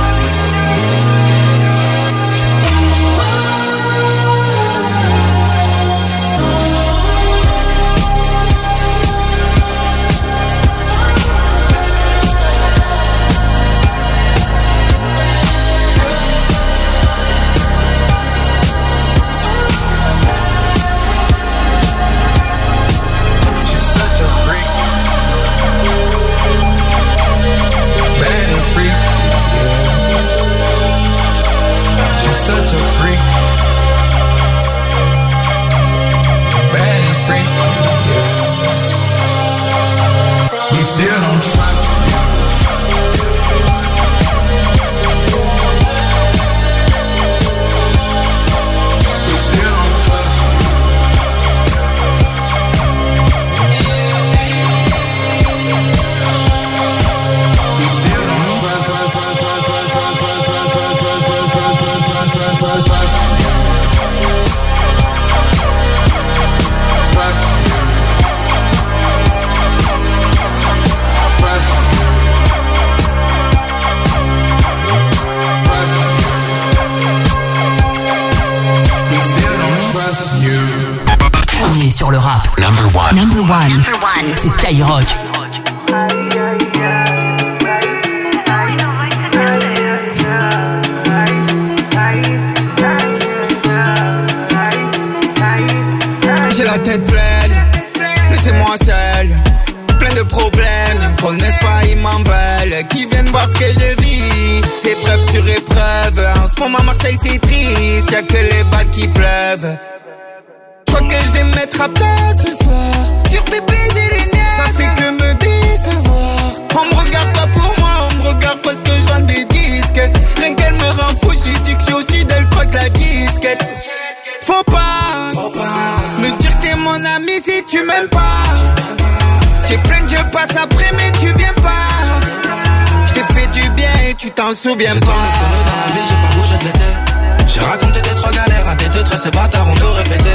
She's such a freak, bad and freaky, yeah. She's such a freak, bad and freaky, yeah. We still don't trust you. We still don't trust you. We still don't trust. We still don't trust you. Premier sur le rap. Number one. C'est Skyrock. J'ai la tête pleine, laissez-moi seul. Plein de problèmes, ils me connaissent pas, ils m'en veulent. Qui viennent voir ce que je vis, épreuve sur épreuve. En ce moment Marseille c'est triste, y'a que les balles qui pleuvent. Je crois que je vais me mettre à plat ce soir. Sur PP j'ai les nerfs, ça fait que me décevoir. On me regarde pas pour moi, on me regarde parce que je vends des disques. Rien qu'elle me rend fou, je lui dis que je suis au sud, elle croit que la disquette. Faut pas me dire que t'es mon ami si tu m'aimes pas. J'ai plein de jeux, passe après mais tu viens pas. Je t'ai fait du bien et tu t'en souviens J'ai pas. tourné solo dans la ville, j'ai pas bougé de l'été. J'ai raconté des trois galères à tes deux traits, ces bâtards ont tout répété.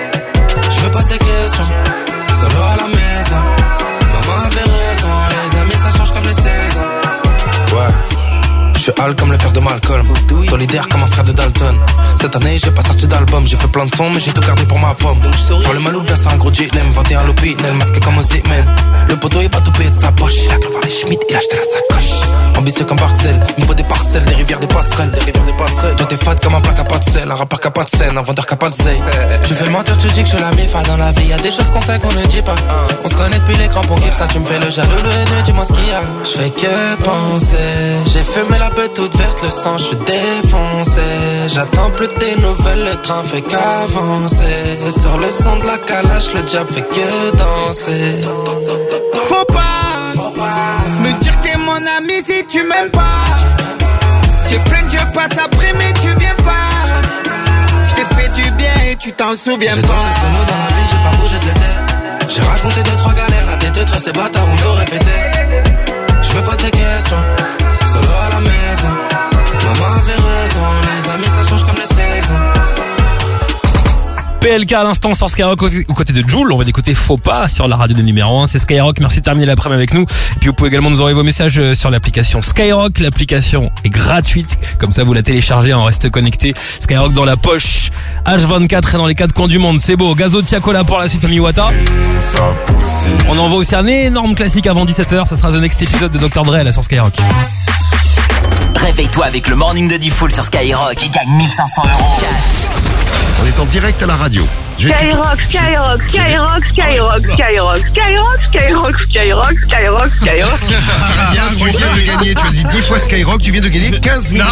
Je me pose des questions, solo à la maison. Maman avait raison, les amis ça change comme les saisons. Ouais. Je suis hal comme le père de Malcolm, solidaire comme un frère de Dalton. Cette année j'ai pas sorti d'album, j'ai fait plein de sons mais j'ai tout gardé pour ma pomme. Pour le mal ou bien c'est un gros dilemme, 21 l'opinel, masqué comme Ozzy-Man. Le poteau est pas tout payé de sa poche, il a cru voir les Schmitt, il a acheté la sacoche. Ambitieux comme Barksdale, il me faut des parcelles, des rivières, des passerelles. Toi t'es fade comme un plat qui a pas de sel, un rappeur qui a pas de scène, un vendeur qui a pas de zeille. Tu fais mentir, tu dis que je suis la mifa dans la vie. Y'a des choses qu'on sait qu'on ne dit pas. On se connaît depuis les crampons, pour ça tu me fais le jaloux, le haineux, dis-moi ce qu'il y a. Je fais que penser, j'ai fumé la peur toute verte, le sang, je suis défoncé. J'attends plus tes nouvelles, le train fait qu'avancer. Sur le son de la calache, le diable fait que danser. Faut pas me dire que t'es mon ami si tu m'aimes pas. J'ai plein de jeux, passe après mais tu viens pas. Je t'ai fait du bien et tu t'en souviens J'ai pas. tourné solo dans la ville, j'ai pas bougé de l'été. J'ai raconté deux trois galères à tes deux traits, ces bâtards ont tout répété. Je me pose des questions, solo à la maison. Maman avait raison, les amis ça change comme les saisons. PLK à l'instant sur Skyrock aux côtés de Jul. On va écouter Faux pas sur la radio de numéro 1. C'est Skyrock. Merci de terminer l'après-midi avec nous. Et puis vous pouvez également nous envoyer vos messages sur l'application Skyrock. L'application est gratuite. Comme ça, vous la téléchargez, on reste connecté. Skyrock dans la poche. H24 et dans les quatre coins du monde. C'est beau. Gazo Tiakola pour la suite, Mami Wata. On envoie aussi un énorme classique avant 17h. Ça sera The Next épisode de Dr. Dre là sur Skyrock. Réveille-toi avec le Morning de Diffoul sur Skyrock et gagne 1500 € cash. On est en direct à la radio. Skyrock, Skyrock, Skyrock, Skyrock, Skyrock, Skyrock, Skyrock, Skyrock, Skyrock, Skyrock. Très bien, tu viens de gagner, tu as dit 10 fois Skyrock, tu viens de gagner 15 000 €.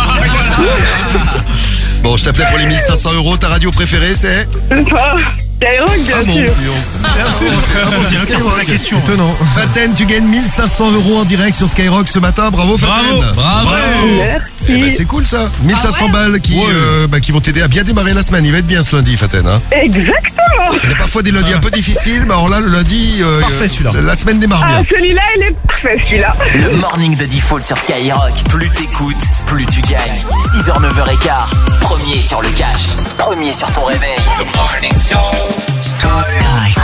Bon, je t'appelais pour les 1500 €, ta radio préférée c'est Skyrock, bien sûr. C'est Skyrock, la question. Étonnant. Faten, tu gagnes 1500 € en direct sur Skyrock ce matin, bravo Faten. Bravo. Eh ben, c'est cool ça. 1500 balles qui vont t'aider à bien démarrer la semaine. Il va être bien ce lundi, Faten. Hein. Exactement. Il y a parfois des lundis un peu difficiles, mais alors là, le lundi, parfait celui-là. La semaine démarre bien. Ah, celui-là, il est parfait, celui-là. Le morning de Default sur Skyrock. Plus t'écoutes, plus tu gagnes. 6h, 9h15. Premier sur le cash. Premier sur ton réveil. The morning show. Skyrock.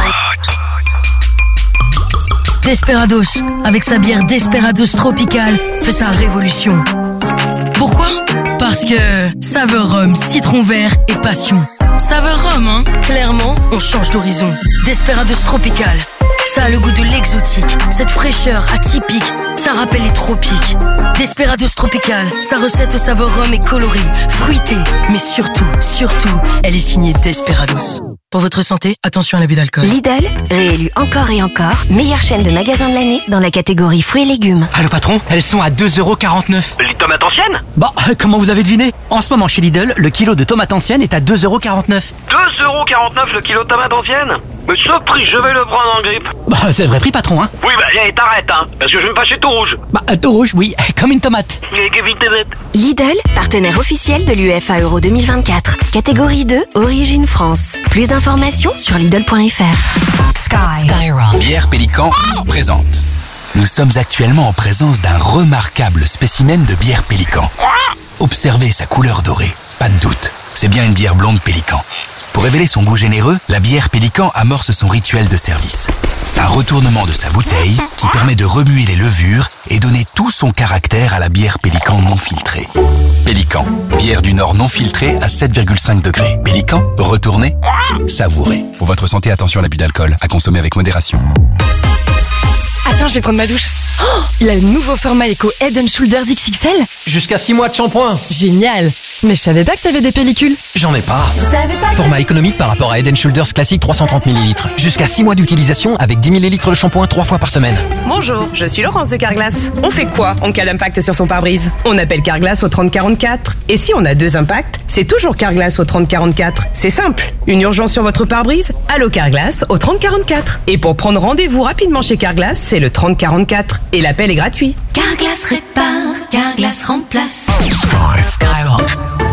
Desperados, avec sa bière Desperados Tropical, fait sa révolution. Pourquoi ? Parce que saveur rhum, citron vert et passion. Saveur rhum, hein ? Clairement, on change d'horizon. Desperados Tropical, ça a le goût de l'exotique. Cette fraîcheur atypique, ça rappelle les tropiques. Desperados Tropical, sa recette aux saveurs rhum est colorée, fruitée, mais surtout, elle est signée Desperados. Pour votre santé, attention à l'abus d'alcool. Lidl, réélu encore et encore, meilleure chaîne de magasins de l'année dans la catégorie fruits et légumes. Allô patron, elles sont à 2,49€. Les tomates anciennes ? Bah, comment vous avez deviné ? En ce moment chez Lidl, le kilo de tomates anciennes est à 2,49€. 2,49€ le kilo de tomates anciennes ? Mais ce prix, je vais le prendre en grippe. Bah, c'est le vrai prix patron, hein. Oui, bah, allez, t'arrêtes, hein, parce que je vais me fâcher tout rouge. Bah, tout rouge, oui, comme une tomate. Lidl, partenaire officiel de l'UEFA Euro 2024. Catégorie 2, Origine France. Plus d'informations sur Lidl.fr. Skyrock. Bière Pélican présente. Nous sommes actuellement en présence d'un remarquable spécimen de bière Pélican. Observez sa couleur dorée, pas de doute, c'est bien une bière blonde Pélican. Pour révéler son goût généreux, la bière Pélican amorce son rituel de service. Un retournement de sa bouteille qui permet de remuer les levures et donner tout son caractère à la bière Pélican non filtrée. Pélican, bière du Nord non filtrée à 7,5 degrés. Pélican, retournez, savourez. Pour votre santé, attention à l'abus d'alcool, à consommer avec modération. Attends, je vais prendre ma douche. Oh, il a le nouveau format Eco Head & Shoulders XXL. Jusqu'à 6 mois de shampoing. Génial. Mais je savais pas que t'avais des pellicules. J'en ai pas. Je savais pas. Format économique par rapport à Head & Shoulders classique 330 ml. Jusqu'à 6 mois d'utilisation avec 10 ml de shampoing 3 fois par semaine. Bonjour, je suis Laurence de Carglass. On fait quoi en cas d'impact sur son pare-brise ? On appelle Carglass au 3044. Et si on a 2 impacts, c'est toujours Carglass au 3044. C'est simple. Une urgence sur votre pare-brise ? Allô Carglass au 3044. Et pour prendre rendez-vous rapidement chez Carglass, c'est le 3044. Et l'appel est gratuit. Carglass répare, Carglass remplace. Skyrock.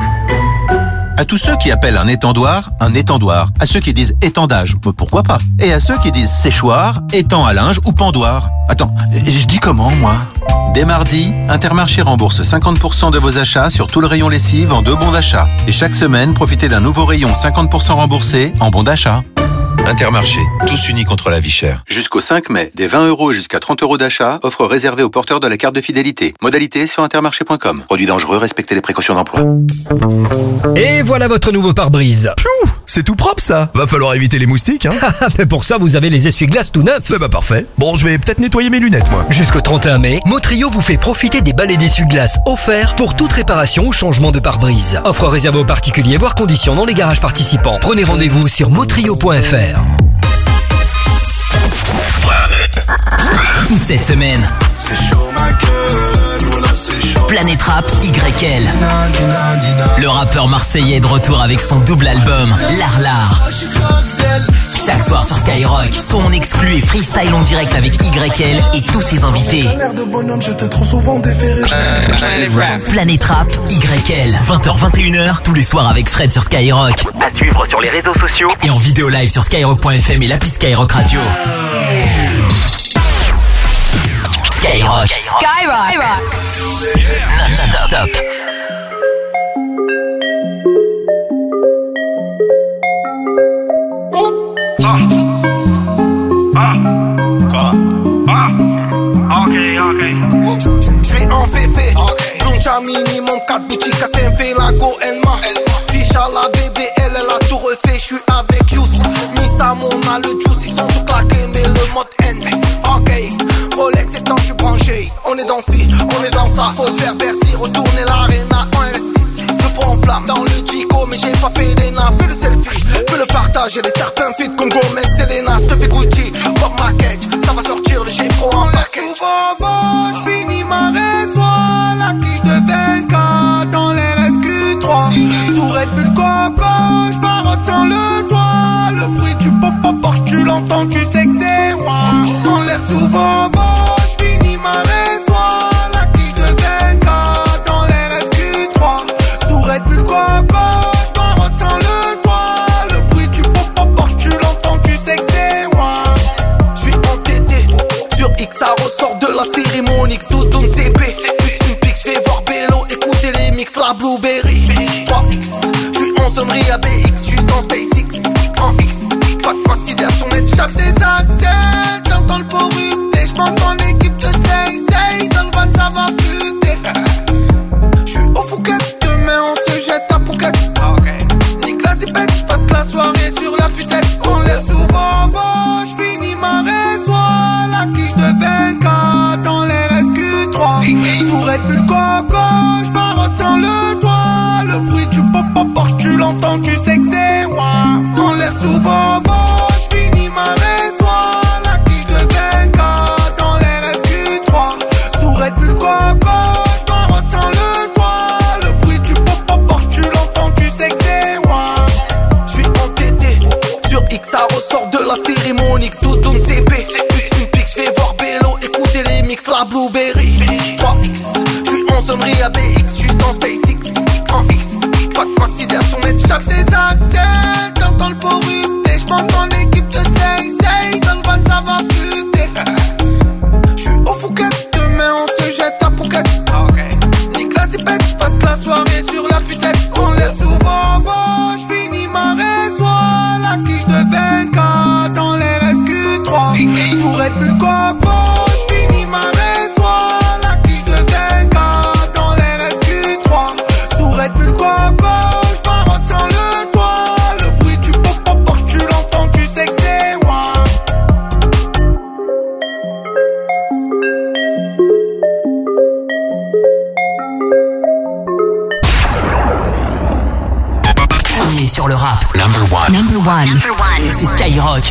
À tous ceux qui appellent un étendoir. À ceux qui disent étendage, pourquoi pas ? Et à ceux qui disent séchoir, étang à linge ou pendoir. Attends, je dis comment, moi ? Dès mardi, Intermarché rembourse 50% de vos achats sur tout le rayon lessive en 2 bons d'achat. Et chaque semaine, profitez d'un nouveau rayon 50% remboursé en bons d'achat. Intermarché, tous unis contre la vie chère. Jusqu'au 5 mai, des 20 € jusqu'à 30 € d'achat, offre réservée aux porteurs de la carte de fidélité. Modalité sur intermarché.com. Produit dangereux, respectez les précautions d'emploi. Et voilà votre nouveau pare-brise. Piou, c'est tout propre ça. Va falloir éviter les moustiques, hein. Mais pour ça, vous avez les essuie-glaces tout neufs. Bah parfait. Bon, je vais peut-être nettoyer mes lunettes, moi. Jusqu'au 31 mai, Motrio vous fait profiter des balais d'essuie-glaces offerts pour toute réparation ou changement de pare-brise. Offre réservée aux particuliers, voire conditions dans les garages participants. Prenez rendez-vous sur motrio.fr. Toute cette semaine, Planète Rap YL. Le rappeur marseillais est de retour avec son double album L'Art. Chaque soir sur Skyrock, son exclu et freestyle en direct avec YL et tous ses invités. Planète Rap YL, 20h-21h, tous les soirs avec Fred sur Skyrock. À suivre sur les réseaux sociaux et en vidéo live sur skyrock.fm et l'appli Skyrock Radio. Skyrock. Non-stop. J'suis en féfé, Plonja minimum 4 boutiques à Saint-Fait, la go Elma. Fiche à la bébé, elle a tout refait. J'suis avec Yous, Missa, Mona, le juice, ils sont tout claqués, mais le mode N. Ok, Rolex et temps, j'suis branché. On est dans ci, on est dans ça. Faut faire Bercy, retourner l'arena en R6. Je prends en flamme dans le Chico, mais j'ai pas fait l'ENA. Fais le selfie, fais le partage, et les tarpins fit comme Gomez, Selena. J'te fais Gucci, Bob Market, ça va sortir le G-Pro en paquet. J'finis ma reçoit, la quiche de 24 dans les SQ3. Sous Red Bull Coco, j'marotte sans le toit. Le bruit du pop-pop, tu l'entends, tu sais que c'est moi. Dans l'air sous Vovo, j'finis ma reçoit, la quiche de 24 dans les SQ3. à BX, j'suis dans SpaceX. En X, pas de conciliation nette, j'tape ses accès. T'entends le port rupté, j'm'entends l'équipe de Say. Dans le van, ça va futer. J'suis au Fouquet, demain on se jette à Phuket. Nique la zipette, j'passe la soirée sur la putette. On laisse souvent gauche, j'finis ma résoie. La quiche de 24 dans les SQ3. Sous Red Bull Coco, j'finis ma résoie. La quiche de 24 dans les SQ3. Sous Red Bull Coco, j'marotte sans le toit. Le bruit du pop-pop, tu l'entends, tu sais que c'est moi. Premier sur le rap. Number one. C'est Skyrock.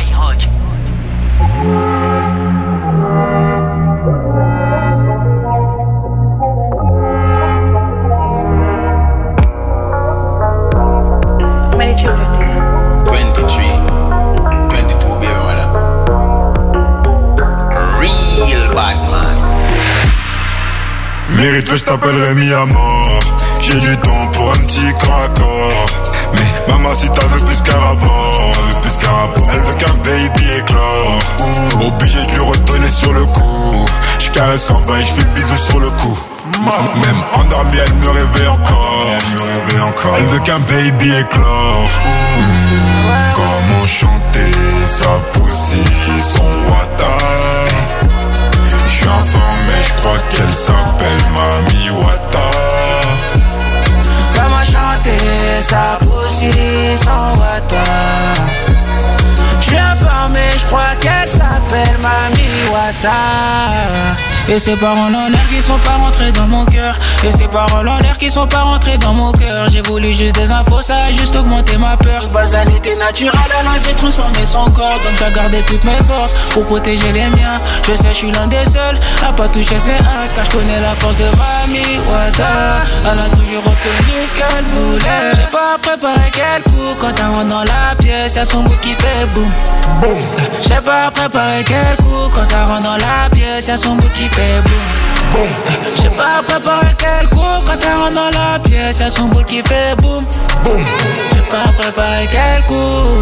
How many children do you have? 23. 22, baby, voilà. Real bad man. Mérite que je t'appellerai mis à mort. J'ai du temps pour un petit corps. Mais maman si t'as veux plus qu'un rapport. Elle veut qu'un baby éclore. Obligé de lui redonner sur le coup. J'caresse en bas et j'fais bisous sur le cou. Même endormie elle me réveille encore. Elle veut qu'un baby éclore. Comment chanter sa pussy, son wata. J'suis informé, j'crois qu'elle s'appelle Mami Wata. Comment chanter sa pussy sans wata. J'suis informé, j'crois qu'elle s'appelle Mami Wata. Et ces paroles en l'air qui sont pas rentrées dans mon cœur. Et ces paroles en l'air qui sont pas rentrées dans mon cœur. J'ai voulu juste des infos, ça a juste augmenté ma peur. Basalité naturelle, elle a j'ai transformé son corps. Donc j'ai gardé toutes mes forces pour protéger les miens. Je sais, je suis l'un des seuls à pas toucher ses uns. Car je connais la force de Mami Wata. Elle a toujours obtenu ce qu'elle voulait. J'ai pas préparé quel coup. Quand elle rentre dans la pièce, y'a son bout qui fait boum. J'ai pas préparé quel coup. Quand elle rentre dans la pièce, y'a son bout qui fait boum. J'ai pas préparé quel coup. Quand elle rentre dans la pièce, y'a son boule qui fait boum. J'ai pas préparé quel coup.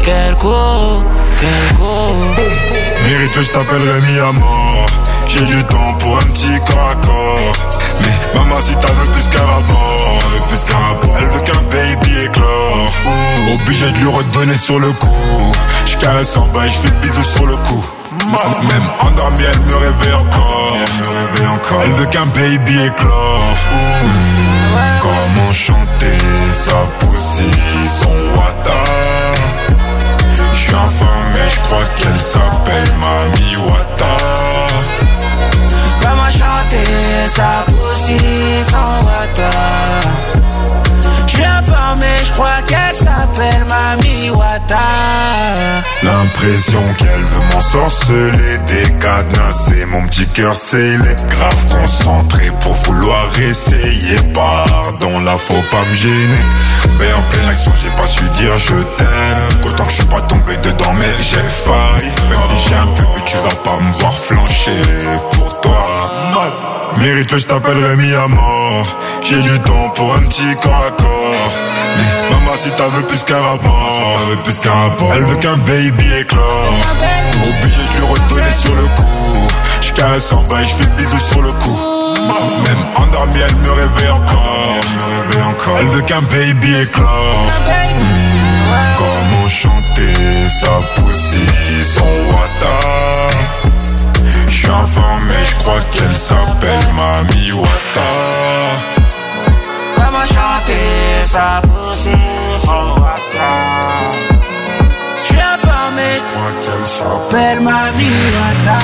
Mérite que je t'appellerai mis à mort. J'ai du temps pour un petit corps à corps. Mais maman si t'as veux plus qu'un rapport. Elle veut qu'un baby éclore. Obligé de lui redonner sur le coup. J'caresse en bas et j'fais bisous sur le cou. Même endormie elle me réveille encore. Elle veut qu'un baby éclore. Comment chanter sa pussy, son wata. J'suis informé, j'crois qu'elle s'appelle Mami Wata. Comment chanter sa pussy sans wata. J'suis informé, j'crois qu'elle s'appelle Mami Wata. L'impression qu'elle veut m'ensorceler, décadenasser mon petit cœur scellé. Grave concentré pour vouloir essayer. Pardon, là faut pas me gêner. Mais en pleine action j'ai pas su dire je t'aime. Qu'autant que je suis pas tombé dedans mais j'ai failli. Même si j'ai un peu bu tu vas pas me voir flancher pour toi. Mérite que je t'appellerai mis à mort. J'ai du temps pour un petit corps à corps. Mais maman si t'as veux plus qu'un rapport. Elle veut qu'un baby éclore. Obligé de lui redonner sur le coup. J'caresse en bas et j'fais bisous sur le cou. Même endormie elle me réveille encore. Elle veut qu'un baby éclore. Comment chanter sa pussy, son wata. J'suis informé, j'crois qu'elle s'appelle Mami Wata. Comment chanter sa pussy sans wata. J'suis informé, j'crois qu'elle s'appelle Mami Wata.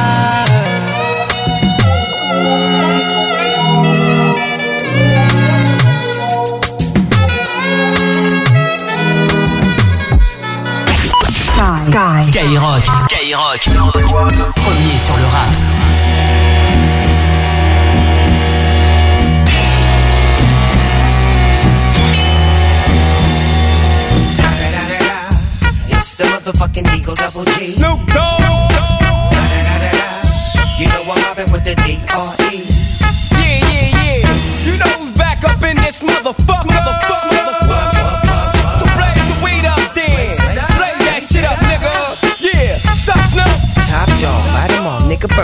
Skyrock. Premier sur le rap. It's the motherfucking Eagle Double G. Snoop Dogg. You know I'm mobbing with the D.R.E. Yeah. You know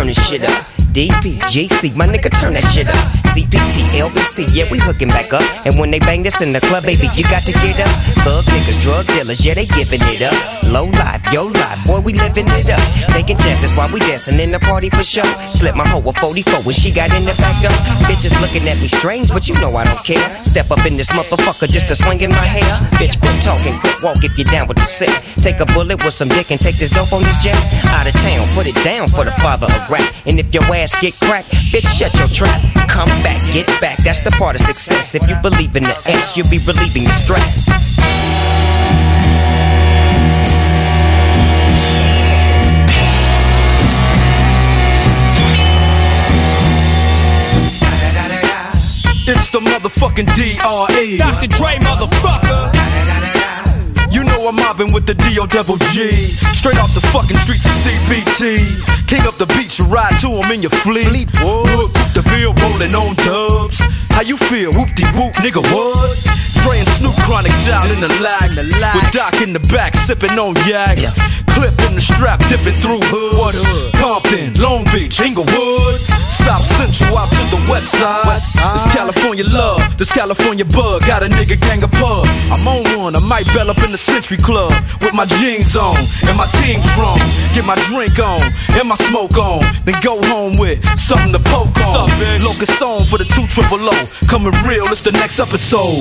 burning shit up. DP, JC, my nigga, turn that shit up. CPT, LBC, yeah, we hooking back up. And when they bang this in the club, baby, you got to get up. Thug niggas, drug dealers, yeah, they giving it up. Low life, yo life, boy, we living it up. Taking chances while we dancing in the party for sure. Slip my hoe a 44 when she got in the back door. Bitches looking at me strange, but you know I don't care. Step up in this motherfucker just to swing in my hair. Bitch, quit talking, quit walk if you're down with the sick. Take a bullet with some dick and take this dope on this jet. Out of town, put it down for the father of rap. And if your ass get cracked, bitch, shut your trap. Come back, get back, that's the part of success. If you believe in the X, you'll be relieving your stress. It's the motherfucking D.R.E. Dr. Dre, motherfucker. You know I'm mobbing with the D.O.G. Straight off the fucking streets of CBT. King up the beach, you ride to him in your fleet. Look, the field rolling on dubs. How you feel? Whoop-de-whoop, nigga, what? Dre and Snoop Chronic down in the lag. With Doc in the back, sipping on yak. Clip in the strap, dipping through hoods. Compton, Long Beach, Inglewood. South Central out to the west side. This California love, this California bug. Got a nigga gang of pub. I'm on one, I might bell up in the Century Club. With my jeans on, and my team strong. Get my drink on, and my smoke on. Then go home with something to poke on. Locust on for the 200. Coming real, it's the next episode.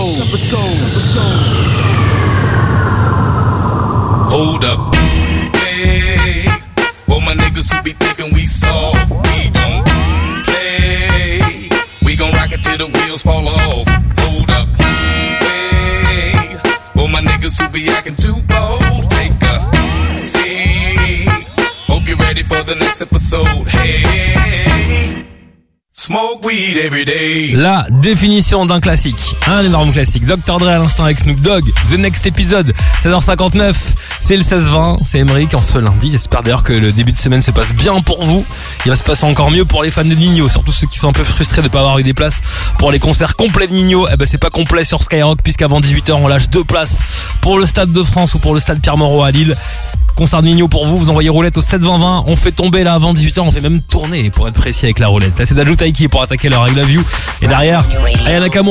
Hold up. Hey, well, my niggas who be thinking we soft, we don't play. We gon' rock it till the wheels fall off. Hold up. Hey, well, my niggas who be acting too bold, take a seat. Hope you're ready for the next episode. Hey, smoke weed every day. La définition d'un classique, un énorme classique. Dr. Dre à l'instant avec Snoop Dogg. The Next Episode, 16h59. C'est le 16-20, c'est Emeric en ce lundi. J'espère d'ailleurs que le début de semaine se passe bien pour vous. Il va se passer encore mieux pour les fans de Nino, surtout ceux qui sont un peu frustrés de ne pas avoir eu des places pour les concerts complets de Nino. Eh ben c'est pas complet sur Skyrock puisqu'avant 18h on lâche 2 places pour le Stade de France ou pour le Stade Pierre-Mauroy à Lille. Concert de Nino pour vous envoyez roulette au 7-20-20. On fait tomber là avant 18h, on fait même tourner pour être précis avec la roulette. Là c'est Dajou Taiki pour attaquer leur I Love You. Et derrière, Ayana Kamura.